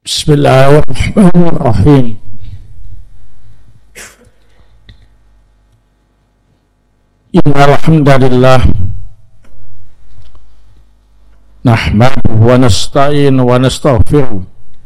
Bismillahirrahmanirrahim. Innal hamdalillah nahmaduhu wa nasta'inuhu wa nastaghfiruh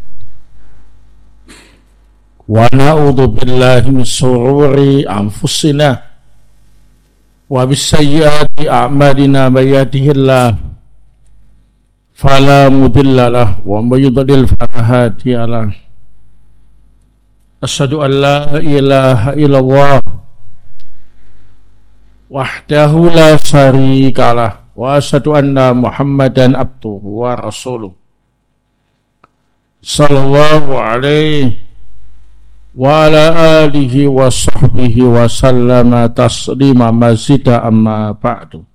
wa na'udzu billahi min shururi anfusina wa bis sayyiati a'malina may yahdihillahu fala mudilla lahu wa may yudlil fala hadiya lahu. Asyhadu an la ilaha illallah wahdahu la syarika lah wa asyhadu anna Muhammadan abduhu wa rasuluh sallallahu alaihi wa ala alihi wa sahbihi wa sallama taslima mazida amma ba'du.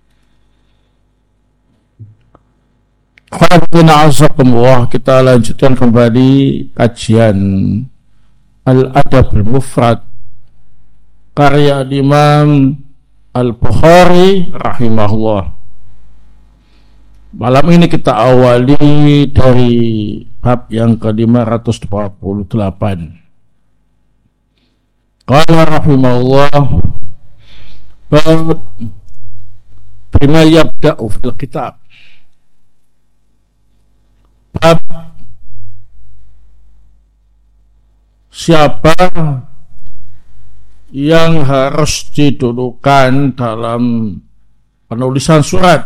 Kita lanjutkan kembali kajian Al-Adabul Mufrad karya Imam Al-Bukhari rahimahullah. Malam ini kita awali dari bab yang ke-528. Qala rahimahullah bab bima yabda'u fil kitab. Bab siapa yang harus didulukan dalam penulisan surat.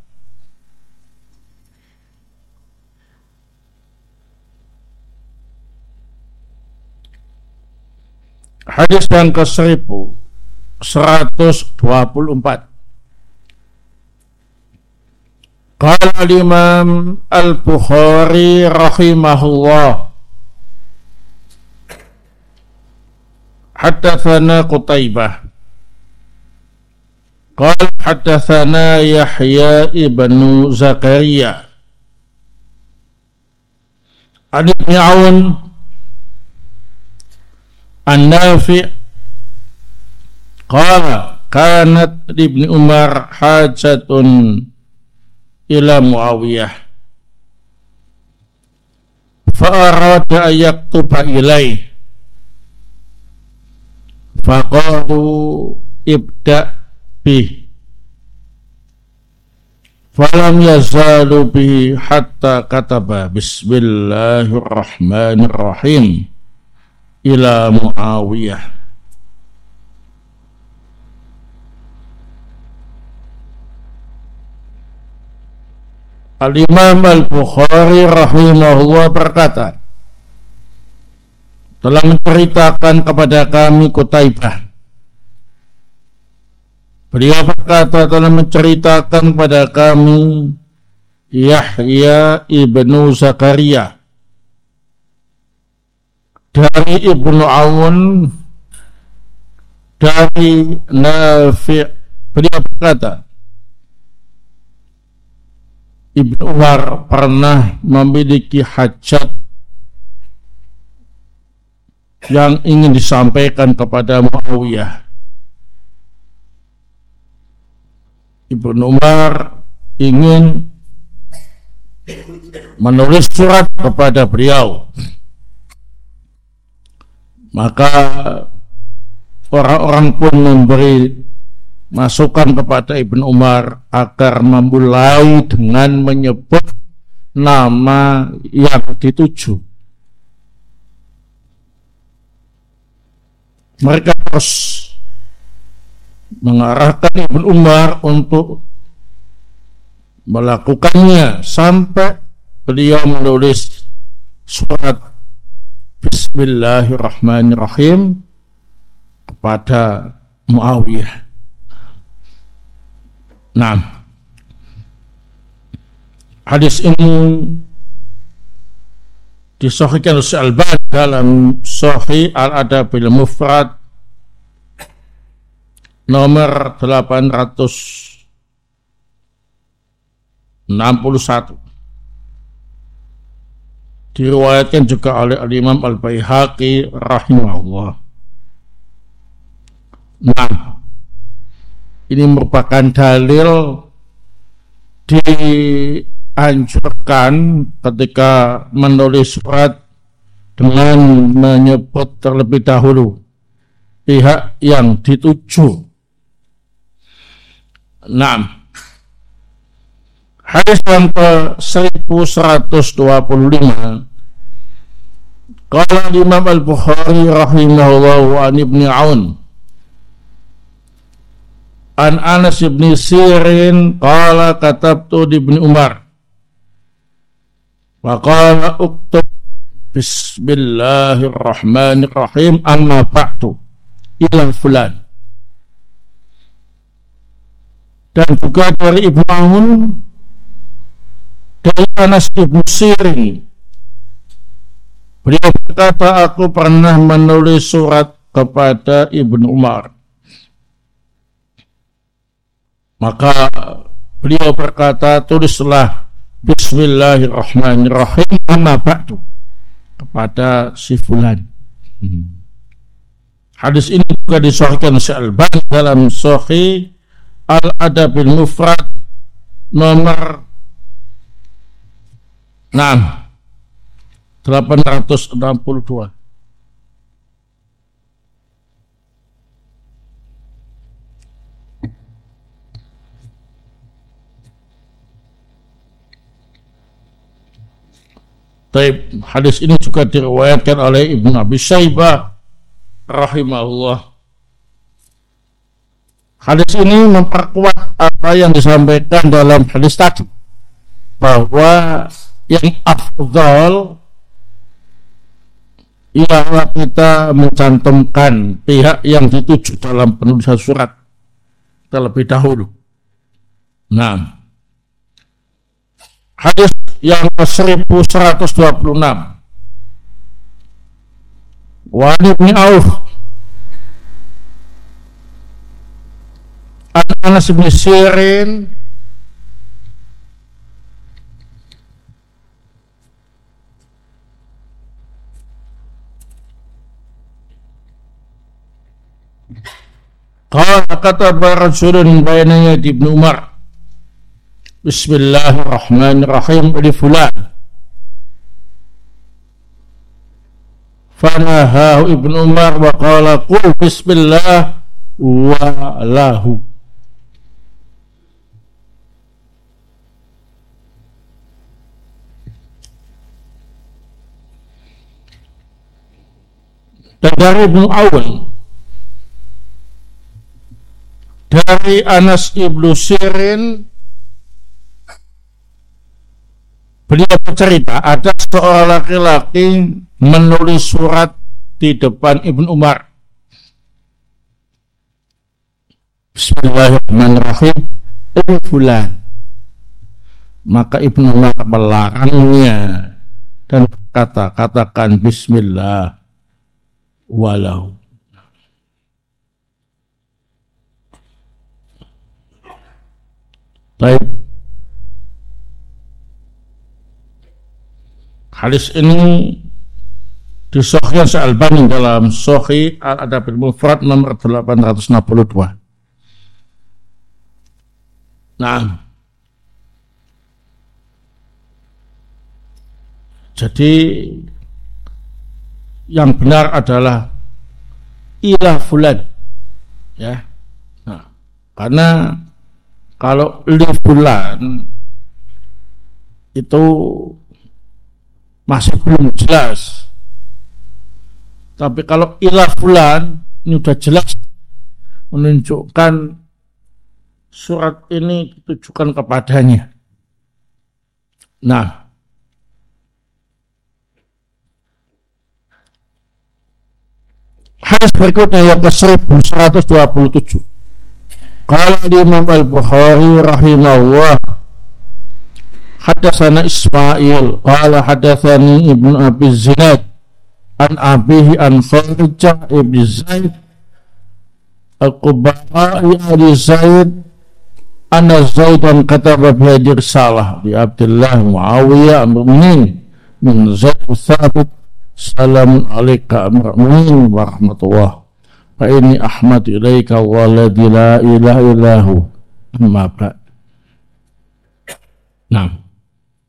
Hadis yang ke-1124. Qala al-Imam Al-Bukhari rahimahullah haddatsana Qutaibah qala haddatsana Yahya ibn Zakaria an Ibn Aun an-Nafi' qala kanat Ibn Umar hajatun ila Muawiyah fa'arada yaktuba ilaih faqalu ibda' bih falam yazalu bihi hatta kataba bismillahirrahmanirrahim ila Muawiyah. Al-Imam Al-Bukhari rahimahullah berkata, telah menceritakan kepada kami Qutaibah. Beliau berkata telah menceritakan kepada kami Yahya ibnu Zakaria dari Ibnu Aun dari Nafi'. Beliau berkata, Ibnu Umar pernah memiliki hajat yang ingin disampaikan kepada Muawiyah. Ibnu Umar ingin menulis surat kepada beliau. Maka orang-orang pun memberi masukan kepada Ibnu Umar agar memulai dengan menyebut nama yang dituju. Mereka terus mengarahkan Ibnu Umar untuk melakukannya sampai beliau menulis surat Bismillahirrahmanirrahim kepada Muawiyah. Nah, hadis ini disahihkan oleh Al-Albani dalam Sahih Al-Adabul Mufrad nomor 861. Diriwayatkan juga oleh Al-Imam Al-Baihaqi rahimahullah. Nah, ini merupakan dalil di dianjurkan ketika menulis surat dengan menyebut terlebih dahulu pihak yang dituju. 6. Hadis yang ke-1125. Qala Imam Al-Bukhari rahimahullah an Ibnu Aun an Anas bin Sirin qala katabtu di Ibnu Umar wa qala uktub bismillahirrahmanirrahim amma ba'du ila fulan. Dan juga dari Ibnu Aun dari Anas bin Sirin, beliau berkata, aku pernah menulis surat kepada Ibnu Umar. Maka beliau berkata, tulislah bismillahirrahmanirrahim amma ba'du kepada si fulan. Hadis ini juga disahihkan Syalbani dalam Sahih Al-Adabil Mufrad nomor 862. Taib, hadis ini juga diriwayatkan oleh Ibnu Abi Syaibah rahimahullah. Hadis ini memperkuat apa yang disampaikan dalam hadis tadi, bahwa yang afdal ialah kita mencantumkan pihak yang dituju dalam penulisan surat terlebih dahulu. Nah, hadis yang 1126. Wa Ibnu Auf an Anas bin Sirin qala kataba rajulun bayna yadi Ibnu Umar bismillahirrahmanirrahim li fulan fanahahu Ibnu Umar wa qala qul bismillah wa lahu. Dan dari Ibnu Aun dari Anas ibnu Sirin, beliau bercerita ada seorang laki-laki menulis surat di depan Ibnu Umar. Bismillahirrahmanirrahim fulan. Maka Ibnu Umar melarangnya dan berkata, katakan bismillah walau. Baik. Hadis ini disahihkan Syalbani dalam Sahih Al-Adabil Mufrad nomor 862. Nah, jadi yang benar adalah ila fulan, ya. Nah, karena kalau li fulan itu masih belum jelas. Tapi kalau ila fulan ini sudah jelas, menunjukkan surat ini ditujukan kepadanya. Nah, hadis berikutnya yang ke-1127. Qala Imam Al-Bukhari rahimahullah hadatsana Ismail qala hadatsani Ibnu Abi Zinad an abihi an Kharijah ibn Zaid al-Qubai Ali Zaid anna Zaidan kataba bi risalah di Abdullah Muawiyah Amr min Zaid Thabit salamun alayka amra'min wa rahmatullah fa inni ahmad ilaika walladzi la ilaha illahu amma ba'd. Nah,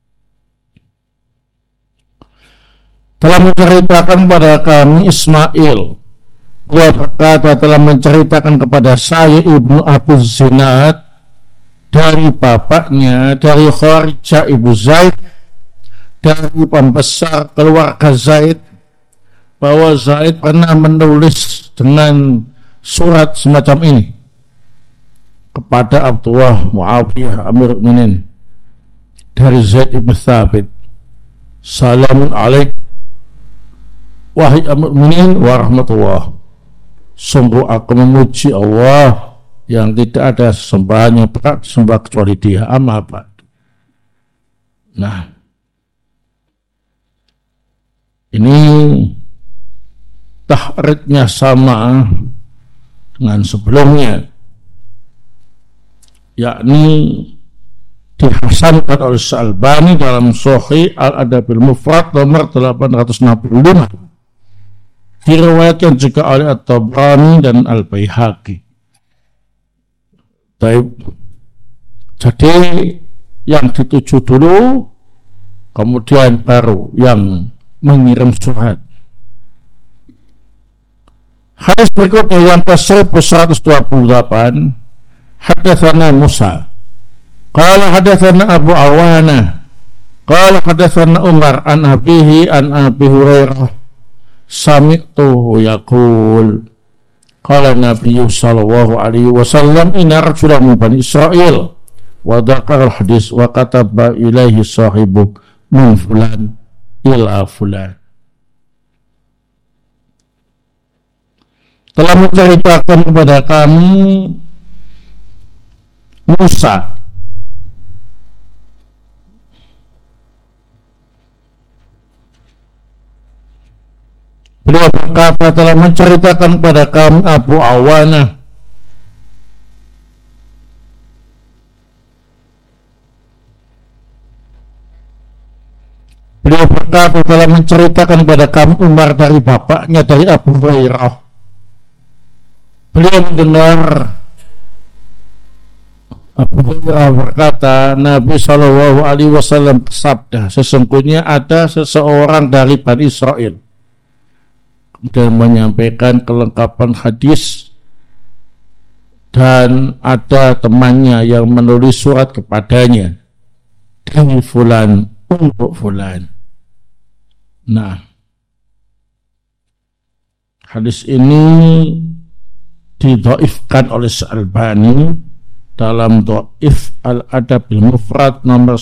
telah menceritakan kepada kami Ismail. Dia berkata telah menceritakan kepada saya Ibnu Abu Zinad dari bapaknya, dari Kharijah ibu Zaid, dari pembesar keluarga Zaid, bahwa Zaid pernah menulis dengan surat semacam ini kepada Abdullah Muawiyah Amir Mukminin dari Zaid ibn Thabit. Salamun alaik wahai Amir Mukminin wa rahmatullah. Sungguh aku memuji Allah yang tidak ada sembahan yang berhak disembah kecuali Dia. Amma ba'd. Nah, ini tahridnya sama dengan sebelumnya, yakni dihasankan oleh Al-Albani dalam Sahih Al-Adabil Mufrad nomor 865, diriwayatkan juga oleh At-Tabrani dan Al-Baihaqi. Jadi yang dituju dulu, kemudian baru yang mengirim surat. Hadis berikutnya yang ke-1128, hadatsana Musa qala hadatsana Abu Awana qala hadatsana Umar an abihi an Abi Hurairah sami'tuhu yaqul qala Nabi sallallahu alaihi wasallam inna rajulan min Bani Israil wa dzakara al-hadis wa kataba ilaihi sahibu min fulan ila fulan. Telah menceritakan kepada kami Musa beliau berkata telah menceritakan kepada kami Abu Awana beliau berkata telah menceritakan kepada kami Umar dari bapaknya dari Abu Hurairah. Beliau mendengar Abu Hurairah berkata, Nabi Shallallahu Alaihi Wasallam bersabda, sesungguhnya ada seseorang dari Bani Israel, dan menyampaikan kelengkapan hadis, dan ada temannya yang menulis surat kepadanya dari fulan untuk fulan. Nah, hadis ini didhaifkan oleh Al-Albani dalam Dhaif Al-Adabil Mufrad nomor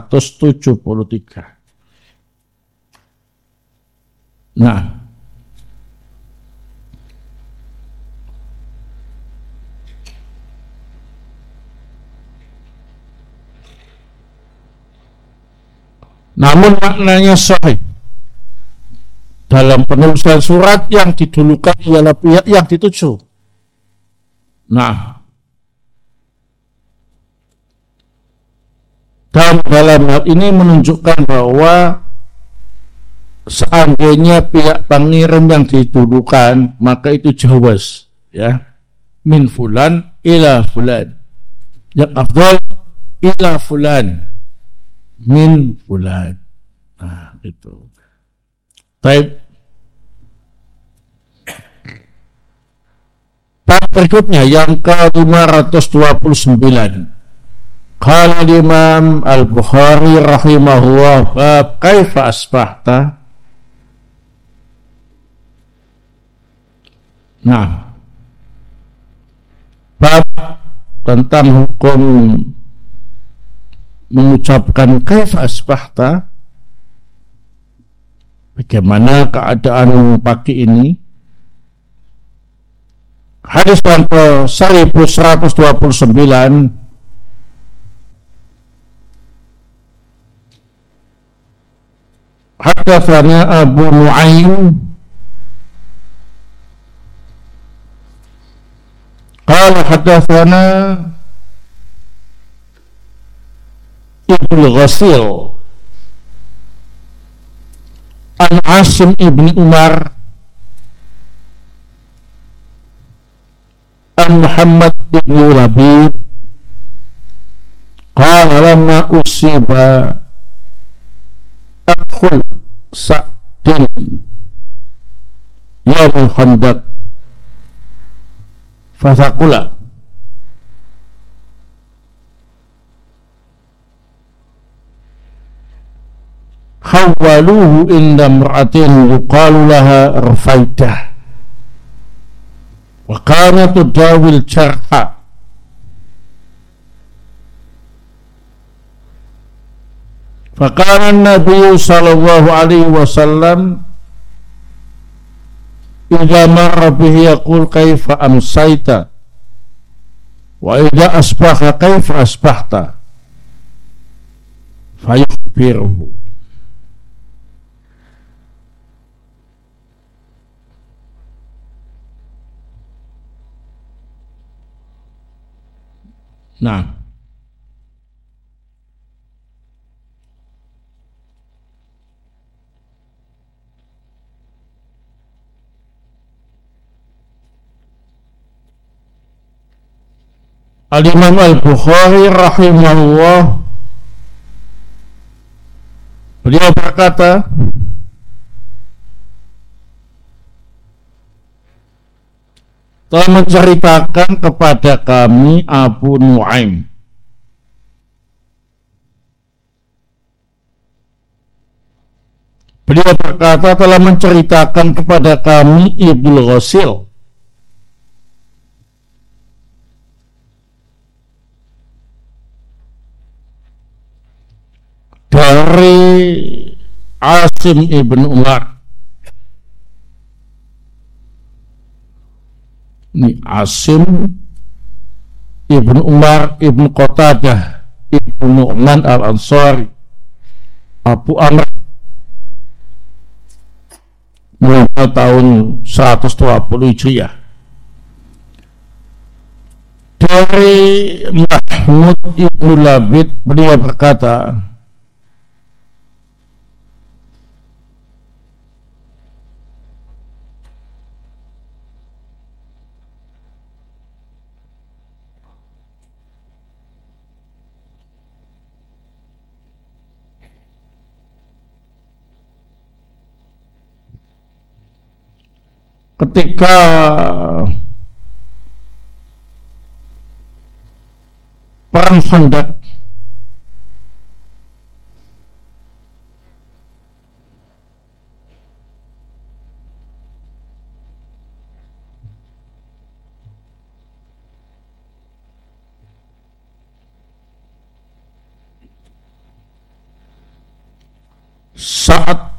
173. Nah, namun maknanya sahih. Dalam penulisan surat yang didulukan ialah pihak yang dituju. Nah, dan dalam hal ini menunjukkan bahwa seandainya pihak pengirim yang didulukan, maka itu jawaz, ya, min fulan ila fulan, yang afdal ila fulan min fulan. Nah, itu. Baik. Bab berikutnya yang ke-529. Qala Imam Al-Bukhari rahimahullah bab kaifa asbahta. Nah, bab tentang hukum mengucapkan kaifa asbahta, bagaimana keadaan pagi ini. Hadis yang ke-1129, hadatsana Abu Nu'aim qala hadatsana Ibnu Ghasil an Asim ibni Umar an Muhammad ibn Labib qala lamma usiba akhul Sa'd Sa'din yaumul Khandaq fasaqula khawwaluhu inda imra'atin yuqalu laha Rufaidah wa kanat tudawil jarha faqala an-nabiy sallallahu alaihi wasallam idza marra bihi yaqul kaifa amsayta wa idza asbaha kaifa asbahta fayukhbiruhu. Nah, Al-Imam Al-Bukhari rahimahullah beliau berkata, telah menceritakan kepada kami Abu Nuaim beliau berkata telah menceritakan kepada kami Ibnu Ghasil dari Asim ibn Umar. Ini Asim ibn Umar ibn Qatadah ibn Nu'man al-Ansari Abu Amr meninggal tahun 120 Hijriah. Dari Mahmud ibn Labid beliau berkata, ketika perang Khandaq saat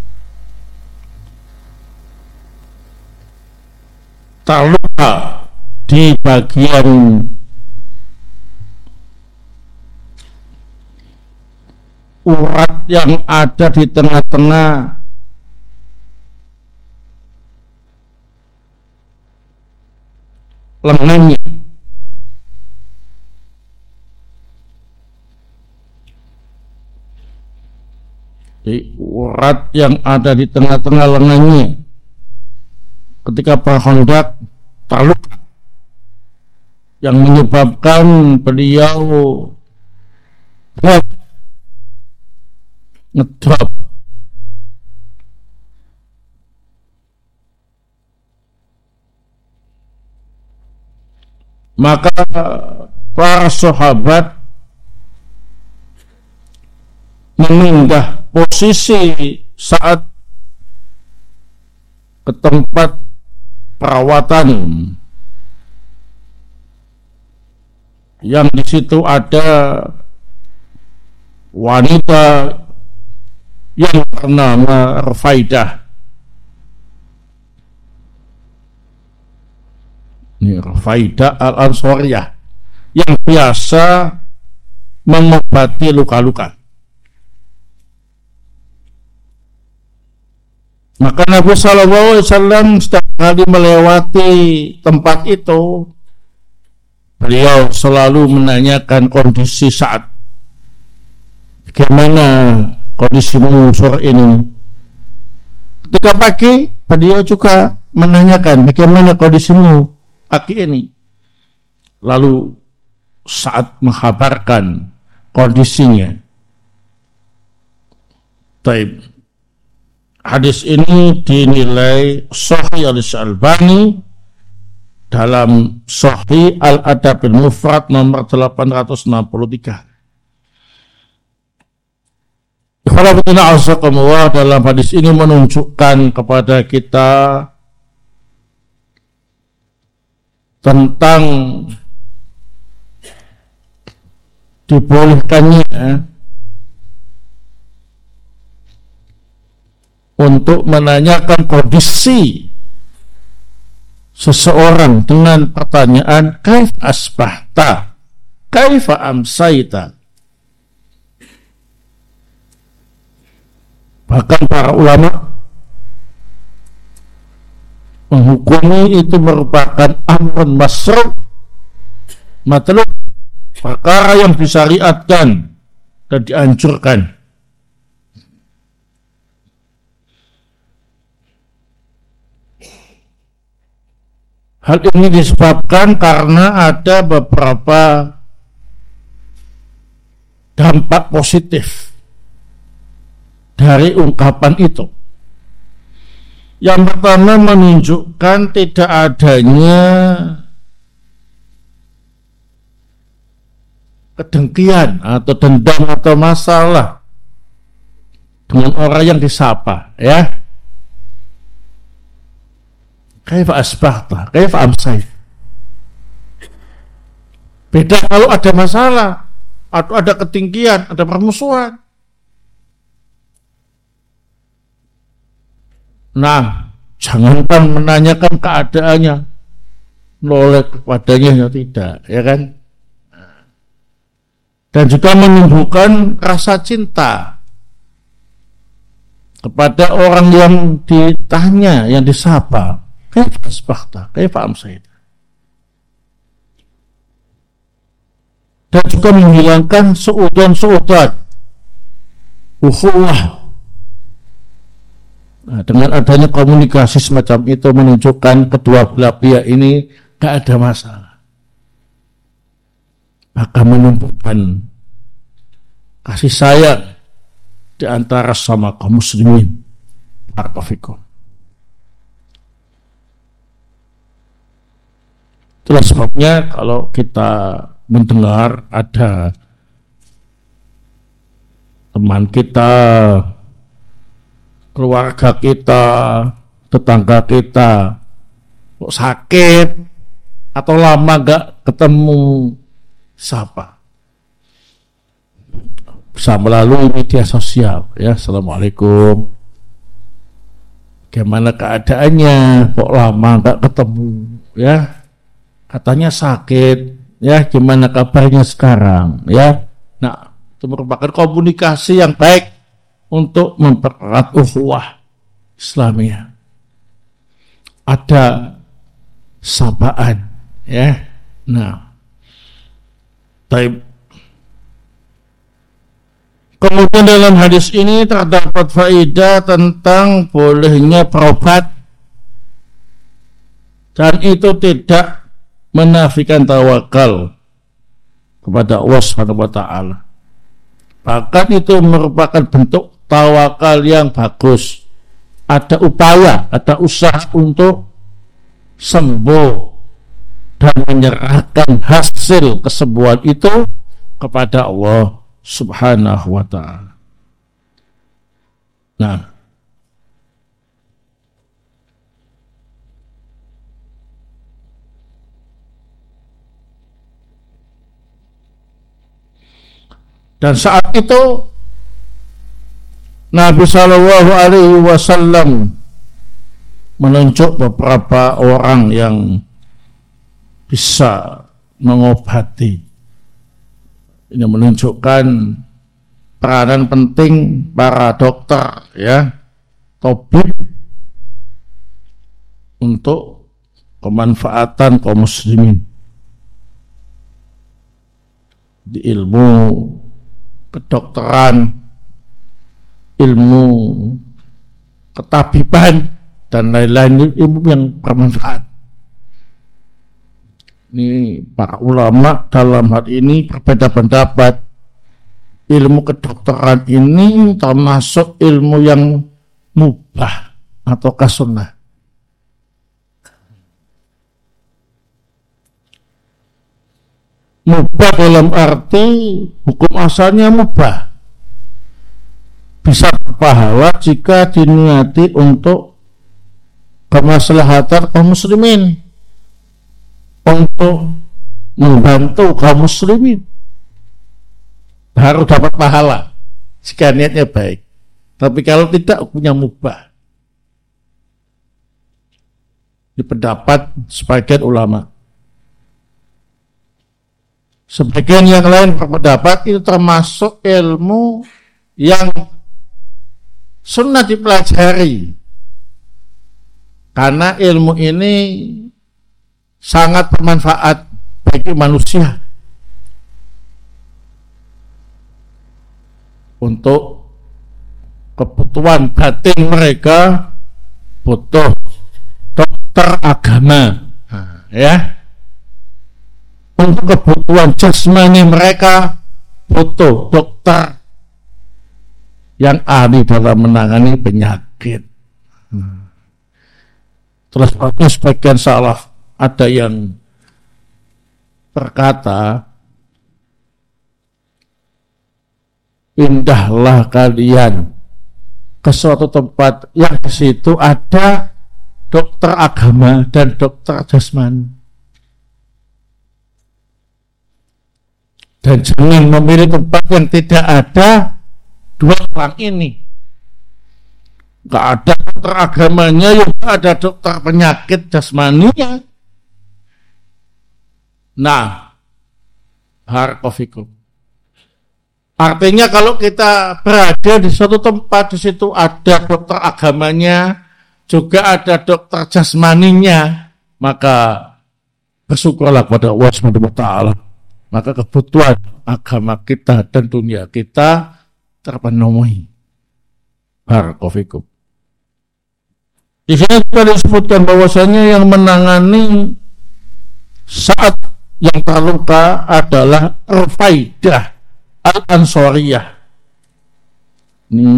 terluka di bagian urat yang ada di tengah-tengah lengannya. Di urat yang ada di tengah-tengah lengannya ketika perang Khandaq terluka yang menyebabkan beliau ngedrop. Maka para sahabat memindah posisi saat ke tempat perawatan yang di situ ada wanita yang bernama Rufaidah. Ini Rufaidah al-Ansariyah yang biasa mengobati luka-luka. Maka Nabi SAW setiap kali melewati tempat itu, beliau selalu menanyakan kondisi saat, bagaimana kondisimu sore ini. Ketika pagi, beliau juga menanyakan bagaimana kondisimu pagi ini. Lalu saat menghabarkan kondisinya. Taib. hadis ini dinilai sahih oleh Al-Albani dalam Sahih Al-Adabil Mufrad nomor 863. Dalam hadis ini menunjukkan kepada kita tentang dibolehkannya untuk menanyakan kondisi seseorang dengan pertanyaan kaif asbahta, kaifa amsaita. Bahkan para ulama menghukumi itu merupakan amrun masru', matlub, perkara yang disyariatkan dan dianjurkan. Hal ini disebabkan karena ada beberapa dampak positif dari ungkapan itu. Yang pertama, menunjukkan tidak adanya kedengkian atau dendam atau masalah dengan orang yang disapa, ya. Kaifa asbahta, kaifa amsayt. Beda kalau ada masalah atau ada ketinggian, ada permusuhan. Nah, jangankan menanyakan keadaannya, noleh kepadanya, ya tidak, ya kan? Dan juga menunjukkan rasa cinta kepada orang yang ditanya, yang disapa. Kaifa asbahta, kaifa amsayta. Dan juga menghilangkan suudzon-suudzon, ukhuwah. Nah, dengan adanya komunikasi semacam itu menunjukkan kedua belah pihak ini tidak ada masalah. Maka menumbuhkan kasih sayang di antara sama kaum muslimin. Barakallahu. Itulah sebabnya kalau kita mendengar ada teman kita, keluarga kita, tetangga kita kok sakit atau lama gak ketemu, sapa. Bisa melalui media sosial, ya. Assalamualaikum, gimana keadaannya, kok lama gak ketemu, ya. Katanya sakit, ya, gimana kabarnya sekarang, ya. Nah, itu merupakan komunikasi yang baik untuk mempererat ukhuwah Islamiyah. Ada sapaan, ya. Nah, baik. Kemudian dalam hadis ini terdapat faedah tentang bolehnya berobat, dan itu tidak menafikan tawakal kepada Allah Subhanahu wa taala. Bahkan itu merupakan bentuk tawakal yang bagus. Ada upaya, ada usaha untuk sembuh dan menyerahkan hasil kesembuhan itu kepada Allah Subhanahu wa taala. Nah, dan saat itu Nabi Shallallahu Alaihi Wasallam menunjuk beberapa orang yang bisa mengobati. Ini menunjukkan peranan penting para dokter, ya, tabib, untuk kemanfaatan kaum muslimin di ilmu kedokteran, ilmu ketabiban, dan lain-lain, ilmu yang bermanfaat. Ini para ulama dalam hal ini berbeda pendapat. Ilmu kedokteran ini termasuk ilmu yang mubah ataukah sunnah? Mubah dalam arti hukum asalnya mubah, bisa berpahala jika diniati untuk kemaslahatan kaum muslimin, untuk membantu kaum muslimin, harus dapat pahala jika niatnya baik. Tapi kalau tidak, punya mubah. Di pendapat sebagian ulama. Sebagian yang lain berpendapat itu termasuk ilmu yang sunnah dipelajari, karena ilmu ini sangat bermanfaat bagi manusia untuk kebutuhan batin mereka. Butuh dokter agama, ya. Untuk kebutuhan jasmani mereka butuh dokter yang ahli dalam menangani penyakit. Terus sebagian salaf ada yang berkata, pindahlah kalian ke suatu tempat yang di situ ada dokter agama dan dokter jasmani. Dan jangan memilih tempat yang tidak ada dua orang ini. Gak ada dokter agamanya, yang ada dokter penyakit jasmaninya. Nah, barakallahu. Artinya kalau kita berada di suatu tempat, di situ ada dokter agamanya, juga ada dokter jasmaninya, maka bersyukurlah kepada Allah Subhanahu wa taala. Maka kebutuhan agama kita dan dunia kita terpenuhi. Barakallahu. Di sini kita disebutkan bahwasanya yang menangani saat yang terluka adalah Rufaidah Al-Ansariyah. Ini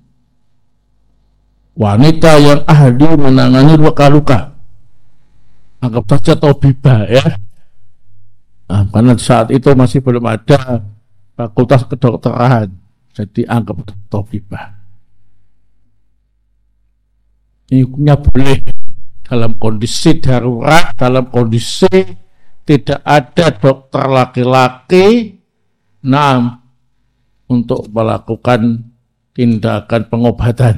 wanita yang ahli menangani luka-luka. Anggap saja tabibah, ya. Nah, karena saat itu masih belum ada fakultas kedokteran, jadi anggap tabibah. Ini hukumnya boleh dalam kondisi darurat, dalam kondisi tidak ada dokter laki-laki, untuk melakukan tindakan pengobatan.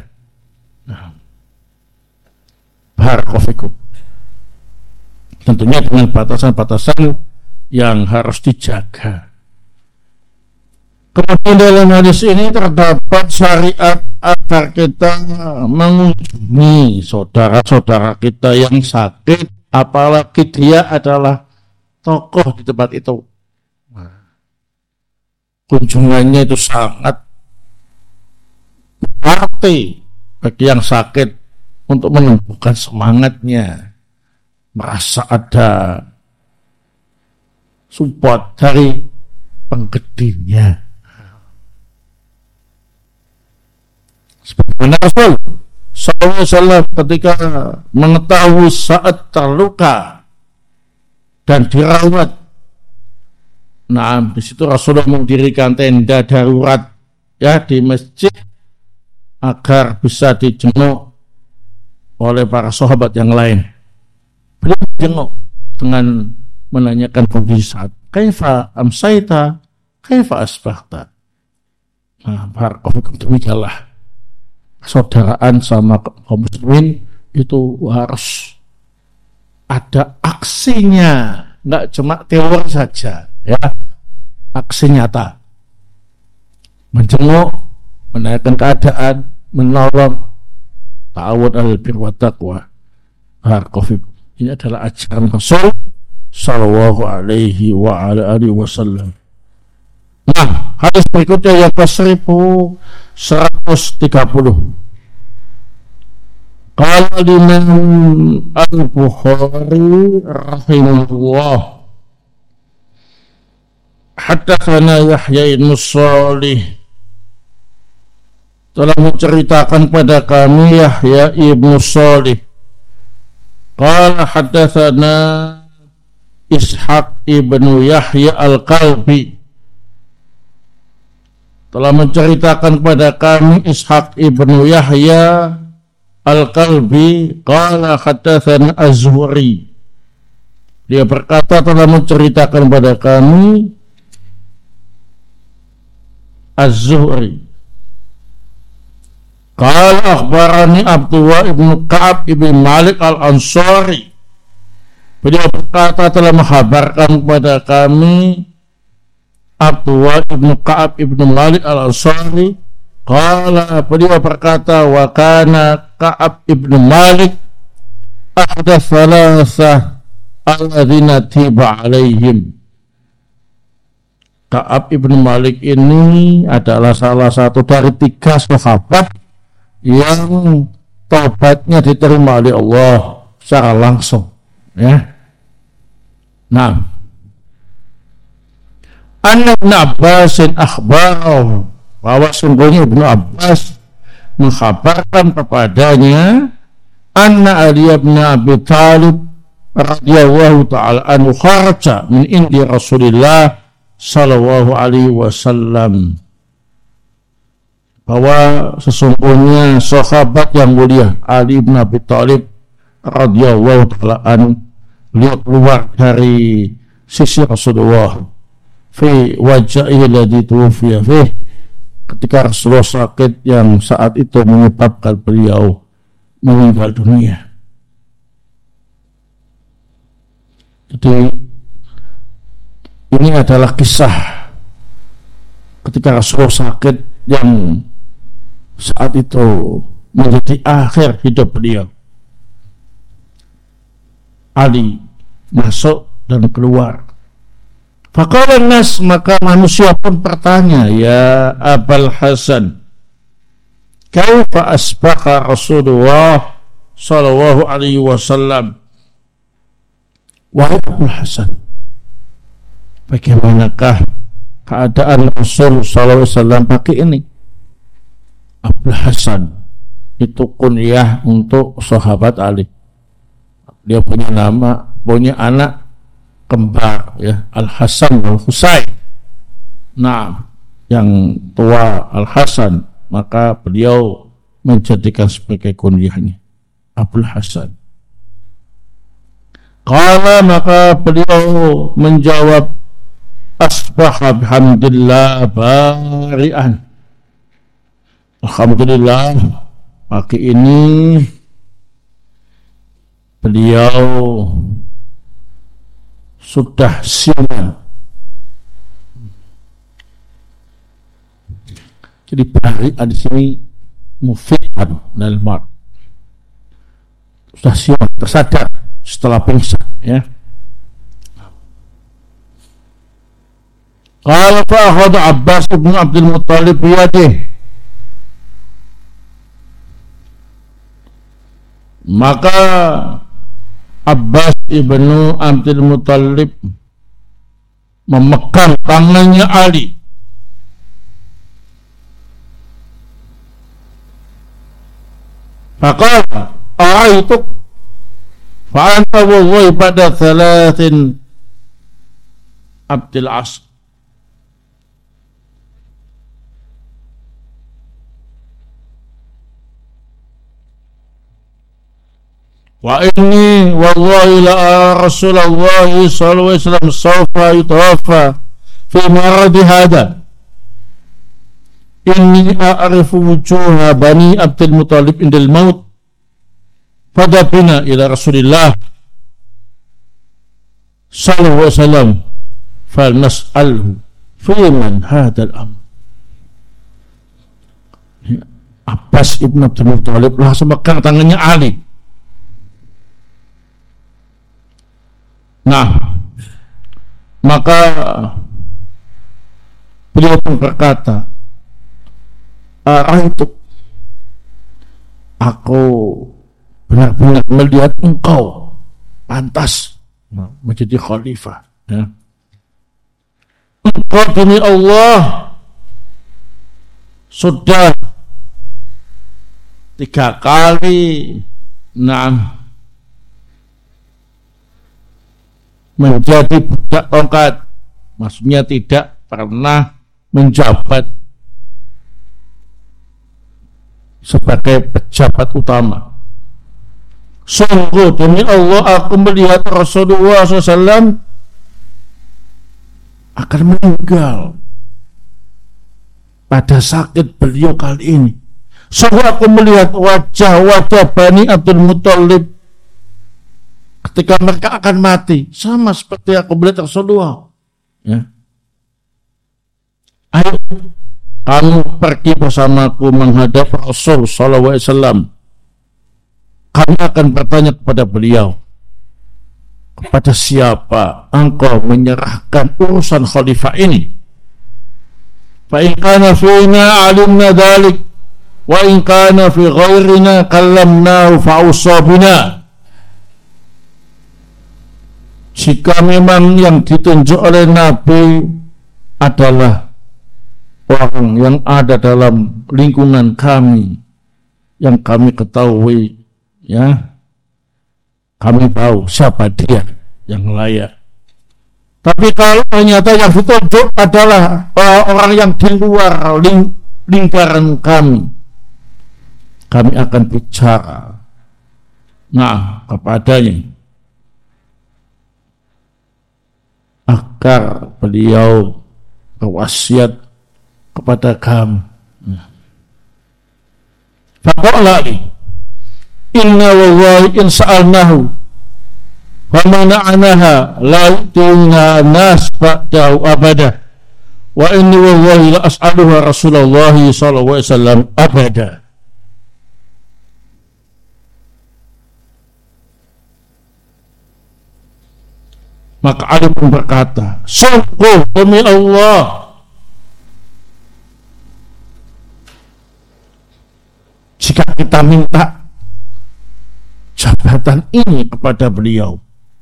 Barakallahu. Tentunya dengan batasan-batasan yang harus dijaga. Kemudian dalam hadis ini terdapat syariat agar kita mengunjungi saudara-saudara kita yang sakit, apalagi dia adalah tokoh di tempat itu. Kunjungannya itu sangat berarti bagi yang sakit untuk menumbuhkan semangatnya, merasa ada support dari penggedenya. Sebagaimana Rasul SAW ketika mengetahui saat terluka dan dirawat, di situ Rasulullah mendirikan tenda darurat, ya, di masjid agar bisa dijenguk oleh para sahabat yang lain. Beliau dijenguk dengan menanyakan kondisi saat, kaifa amsaita, kaifa asbahta. Barakallahu, demikianlah persaudaraan sama kaum muslimin itu harus ada aksinya, nggak cuma teori saja, ya, aksi nyata, menjenguk, menanyakan keadaan, menolong, ta'awun alal birri wat taqwa. Barakallahu. Ini adalah ajaran Rasul sallallahu alaihi wa ala alihi wasallam. Nah, hadis berikutnya yang ke-1130. Qala Imam Al-Bukhari rahimahullah, haddatsana Yahya bin Shalih telah menceritakan pada kami Yahya ibnu Shalih qala haddatsana Ishaq ibnu Yahya al-Kalbi, telah menceritakan kepada kami Ishaq ibnu Yahya al-Kalbi qala haddatsana Az-Zuhri, dia berkata telah menceritakan kepada kami Az-Zuhri qala akhbarani Abdullah ibnu Ka'ab ibn Malik al-Ansari, beliau berkata telah menghabarkan kepada kami Abdullah ibnu Ka'ab ibnu Malik al-Ansari qala, beliau berkata wa kana Ka'ab ibnu Malik ahda thalatha alladzina tiba alaihim. Ka'ab ibnu Malik ini adalah salah satu dari 3 sahabat yang taubatnya diterima oleh Allah secara langsung, ya. Nah, Anna Ibn Abbas akhbarahu, bahwa sungguhnya Ibnu Abbas mengkhabarkan kepadanya anna Ali bin Abi Thalib radhiyallahu ta'ala anhu kharaja min indi Rasulillah sallallahu alaihi wasallam, bahwa sesungguhnya sahabat yang mulia Ali bin Abi Thalib radhiyallahu ta'ala anhu, beliau keluar dari sisi Rasulullah fi wajhihi alladhi tuwfiya fi, ketika Rasulullah sakit yang saat itu menyebabkan beliau meninggal dunia. Jadi ini adalah kisah ketika Rasulullah sakit yang saat itu menjadi akhir hidup beliau. Ali masuk dan keluar. Faqala nas, maka manusia pun bertanya, ya Abul Hasan, kaifa asbaha Rasulullah sallallahu alaihi wasallam? Wahai Abul Hasan, bagaimanakah keadaan Rasul sallallahu alaihi wasallam pagi ini? Abul Hasan itu kunyah untuk sahabat Ali. Dia punya nama, punya anak kembar, ya, Al-Hasan Al-Husain. Nah, yang tua Al-Hasan, maka beliau menjadikan sebagai kunyahnya Abul Hasan. Qala, maka beliau menjawab, asbaha bihamdillah bari'an. Alhamdulillah, pagi ini beliau sudah siuman. Jadi bari'an di sini mufidan lil mar, sudah siuman, tersadar setelah pingsan, ya. Qala fa akhadha Abbas bin Abdul Muttalib biyadihi, maka Abbas ibnu Abdul Muttalib memegang tangannya Ali. Faqala a'aituk fa'anta wallahi pada 3 Abdul As. Wa inni wallahi la Rasulullah sallallahu alaihi wasallam sawfa yutawaffa fi maradi hada. Inni a'rifu wujuha bani Abdul Muttalib indal maut. Fadabina ila Rasulillah sallallahu alaihi wasallam falnas'alhu fi man hadal amr. Abbas ibn Abdul Muttalib langsung megang tangannya Ali. Nah, maka beliau pun berkata, itu aku benar-benar melihat engkau pantas menjadi khalifah, ya. Engkau demi Allah sudah 3 kali menjadi budak tongkat, maksudnya tidak pernah menjabat sebagai pejabat utama. Sungguh demi Allah aku melihat Rasulullah SAW akan meninggal pada sakit beliau kali ini. Sungguh aku melihat wajah-wajah Bani Abdul Muthalib ketika mereka akan mati, sama seperti aku melihat Rasulullah. Ya. Ayo kamu pergi bersamaku menghadap Rasul sallallahu alaihi wasallam. Kami akan bertanya kepada beliau, kepada siapa engkau menyerahkan urusan khalifah ini? Fa in kana fina alimna dzalik wa in kana fi ghairina kallamnahu fa'ussa bina. Jika memang yang ditunjuk oleh Nabi adalah orang yang ada dalam lingkungan kami, yang kami ketahui, ya, kami tahu siapa dia yang layak. Tapi kalau ternyata yang ditunjuk adalah orang yang di luar lingkaran kami akan bicara kepadanya agar beliau berwasiat kepada kami. Faqala li inna wallahi in sa'alnahu wa mana'anaha la yu'tina nas ba'dahu abada wa inni wallahi la as'aluha Rasulullah sallallahu alaihi wasallam abada. Maka Ali pun berkata, sungguh demi Allah, jika kita minta jabatan ini kepada beliau,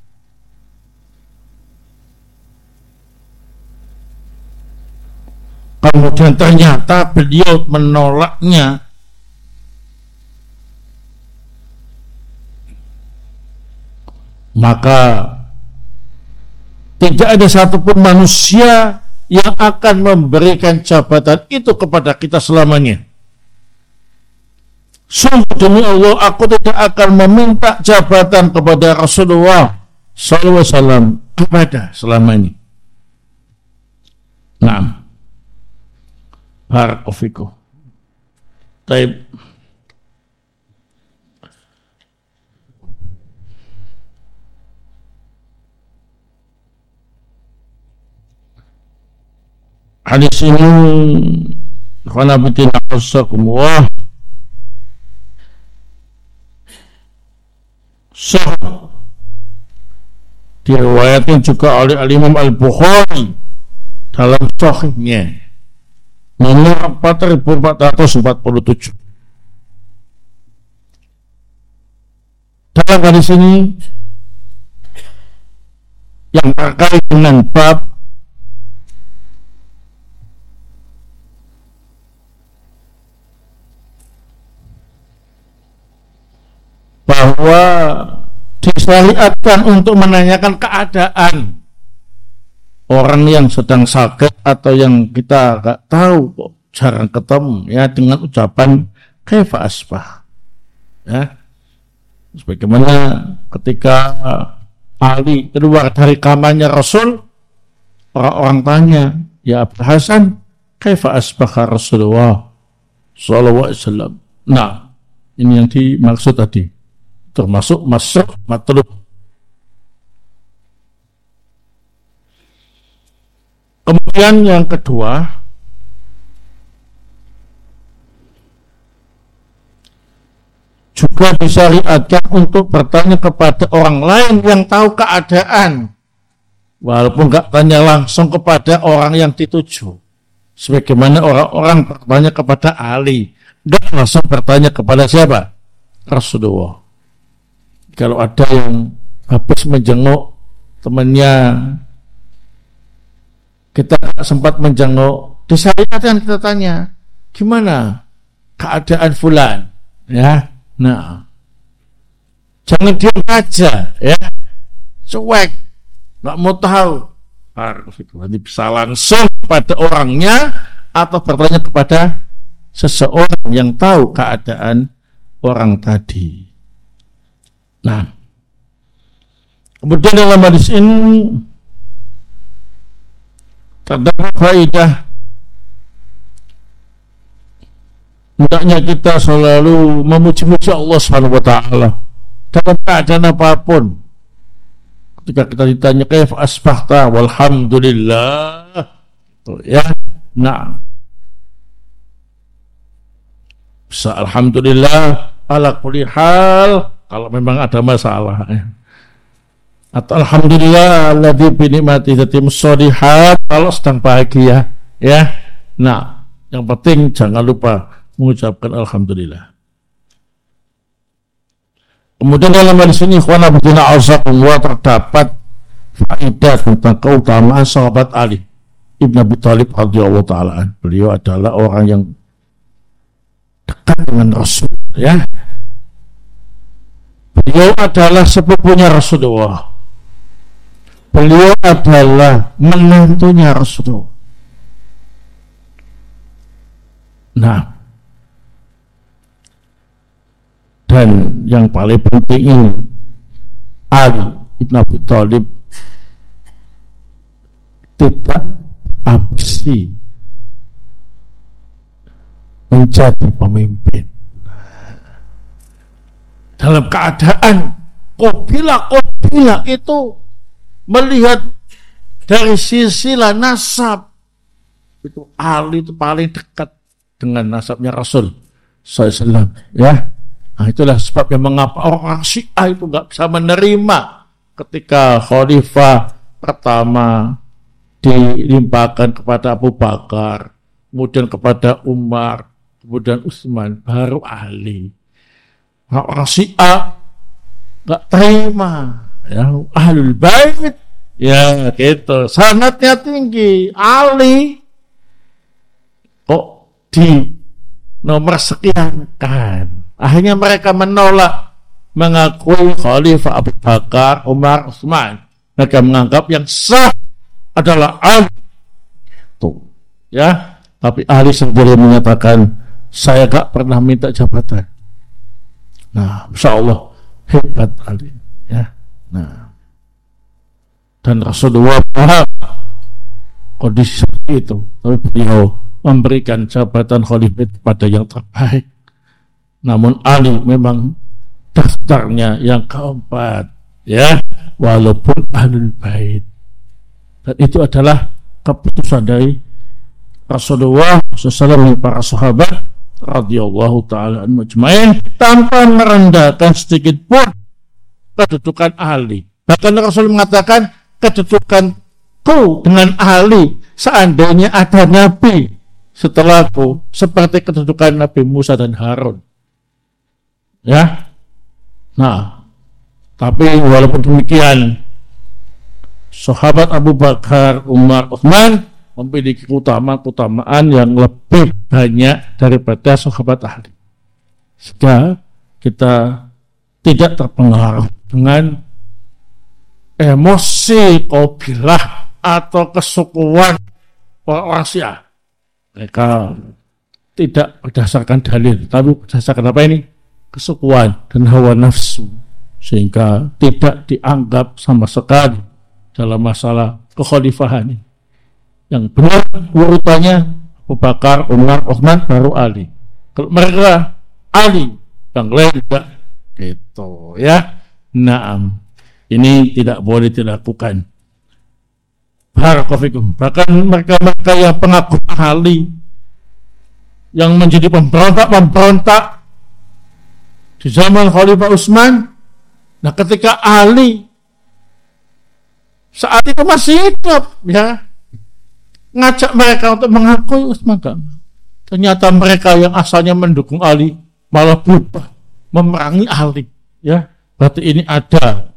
kemudian ternyata beliau menolaknya, maka tidak ada satupun manusia yang akan memberikan jabatan itu kepada kita selamanya. Sungguh demi Allah, aku tidak akan meminta jabatan kepada Rasulullah SAW kepada selamanya. Naam. Barakallahu fikum. Taib. Hadis ini khanabitina asakumullah sahih, diriwayatkan juga oleh Imam Al-Bukhari dalam sahihnya nomor 4447. Dalam hadis ini yang terkait dengan bab bahwa disyariatkan untuk menanyakan keadaan orang yang sedang sakit atau yang kita gak tahu, kok jarang ketemu, ya, dengan ucapan kaifa asbah, ya, sebagaimana ketika Ali keluar dari kamarnya Rasul, orang-orang tanya, ya Abu Hasan, kaifa asbah Rasulullah sallallahu alaihi wasallam. Nah, ini yang dimaksud tadi, termasuk masuk matlub. Kemudian yang kedua, juga disyariatkan untuk bertanya kepada orang lain yang tahu keadaan, walaupun gak tanya langsung kepada orang yang dituju, sebagaimana orang-orang bertanya kepada Ali, gak langsung bertanya kepada siapa? Rasulullah. Kalau ada yang habis menjenguk temannya, kita sempat menjenguk, disyariatkan kita tanya, gimana keadaan fulan? Ya, nah, jangan diam aja, ya, cuek, nggak mau tahu. Harus itu nanti bisa langsung pada orangnya atau bertanya kepada seseorang yang tahu keadaan orang tadi. Nah, kemudian dalam hadis ini terdapat faedah hendaknya kita selalu memuji-muji Allah Subhanahu wa taala dalam keadaan apapun. Ketika kita ditanya kaif asbahta, walhamdulillah, ya, nah, bisa alhamdulillah ala kulli hal kalau memang ada masalah, ya. Atau alhamdulillah alladzi bi ni'mati tatimmus shalihat kalau sedang bahagia, ya. Nah, yang penting jangan lupa mengucapkan alhamdulillah. Kemudian dalam hadis ini ikhwan fillah azakumullah terdapat faedah tentang keutamaan sahabat Ali Ibn Abi Thalib radhiyallahu taala. Beliau adalah orang yang dekat dengan Rasul, ya. Beliau adalah sepupunya Rasulullah. Beliau adalah menantunya Rasulullah. Nah, dan yang paling penting ini Ali Ibn Abi Thalib tidak ambisi menjadi pemimpin dalam keadaan kabilah itu melihat dari sisi nasab itu Ali itu paling dekat dengan nasabnya Rasul SAW, ya. Nah, itulah sebabnya mengapa orang Syiah itu nggak bisa menerima ketika khalifah pertama dilimpahkan kepada Abu Bakar, kemudian kepada Umar, kemudian Utsman, baru Ali. Nah, orang Syiah nggak terima, ya, Ahlul Bait, ya gitu, sanatnya tinggi. Ali kok di nomor sekian kan? Akhirnya mereka menolak mengakui Khalifah Abu Bakar, Umar, Utsman. Mereka menganggap yang sah adalah Ali. Tuh, ya. Tapi Ali sendiri menyatakan, saya gak pernah minta jabatan. Nah, Masya Allah, hebat Ali, ya. Nah, dan Rasulullah paham kondisi itu, tapi beliau memberikan jabatan khalifah kepada yang terbaik. Namun Ali memang daftarnya yang keempat, ya, walaupun Ahlul Bait. Dan itu adalah keputusan dari Rasulullah SAW dan para sahabat radhiyallahu taala anhum ajmain tanpa merendahkan sedikit pun kedudukan Ali. Bahkan Rasul mengatakan kedudukanku dengan Ali seandainya ada nabi setelahku seperti kedudukan Nabi Musa dan Harun. Ya, nah, tapi walaupun demikian, sahabat Abu Bakar, Umar, Utsman memiliki keutamaan yang lebih banyak daripada sahabat Ali. Sehingga kita tidak terpengaruh dengan emosi kabilah atau kesukuan orang Syiah. Mereka tidak berdasarkan dalil, tapi berdasarkan apa ini? Kesukuan dan hawa nafsu, sehingga tidak dianggap sama sekali dalam masalah kekhalifahan. Yang benar urutannya Abu Bakar, Umar, Utsman, baru Ali. Kalau mereka Ali, yang lain juga gitu, ya. Naam, ini tidak boleh dilakukan. Barakallahu. Bahkan mereka yang pengaku Ali, yang menjadi pemberontak di zaman Khalifah Utsman, nah ketika Ali saat itu masih hidup, ya, ngajak mereka untuk mengakui Utsman, ternyata mereka yang asalnya mendukung Ali malah berubah memerangi Ali, ya. Berarti ini ada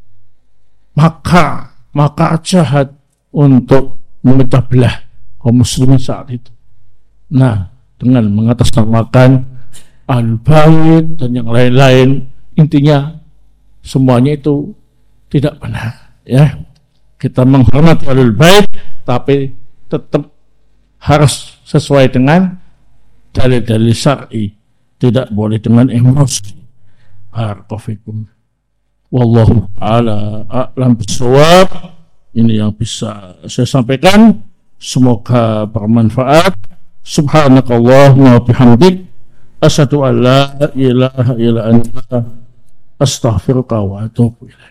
makar jahat untuk memecah belah kaum muslimin saat itu. Nah, dengan mengatasnamakan Al-Bait dan yang lain-lain. Intinya semuanya itu tidak benar, ya. Kita menghormati Ahlul Bait tapi tetap harus sesuai dengan dalil-dalil syar'i, tidak boleh dengan emosi. Barakallahu. Wallahu a'la a'lam bissawab. Ini yang bisa saya sampaikan, semoga bermanfaat. Subhanakallahumma wa bihamdik, asyhadu an la ilaha illa anta, astaghfiruka wa atubu ilaik.